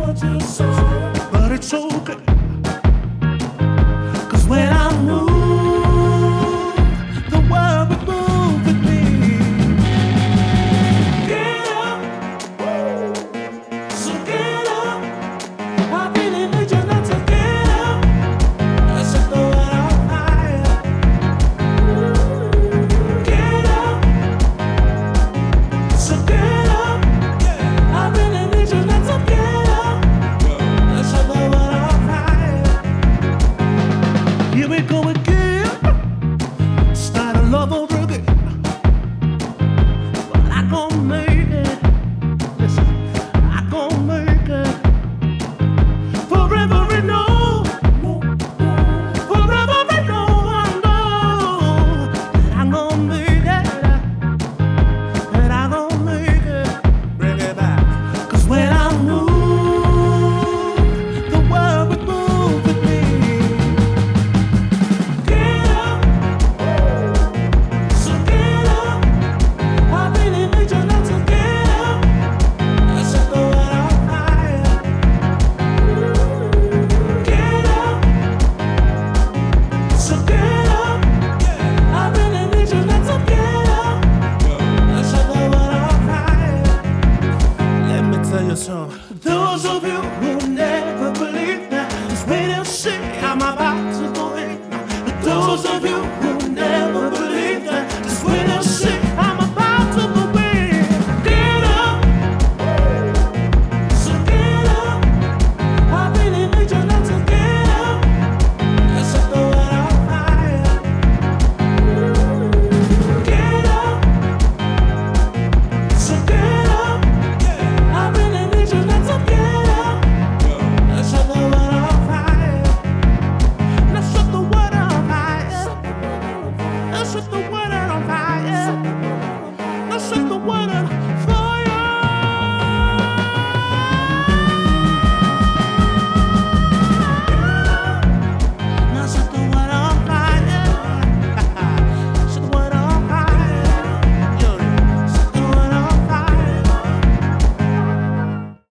but it's okay. 'Cause when I move, the world will move with me. Get up, so get up. I really need you not to get up. Let's just go out on fire. Get up, so get up. I really need you not to get up. Let's just go out on fire. Here we go again. Start all over again. But I gon' make it. Listen, I gon' make it. Forever and know. Forever and know. I know that I'm gon' make it. That I'm gon' make it. Bring it back. 'Cause when I move, the world will move with me. Get up, so get up. I really need you not to get up. Let's just go out on fire. Get up, so get up. I really need you not to get up. Let's just go out on fire. Let me tell you something. Those of you who never believe now, just wait and see. I'm about to go in. Those of you who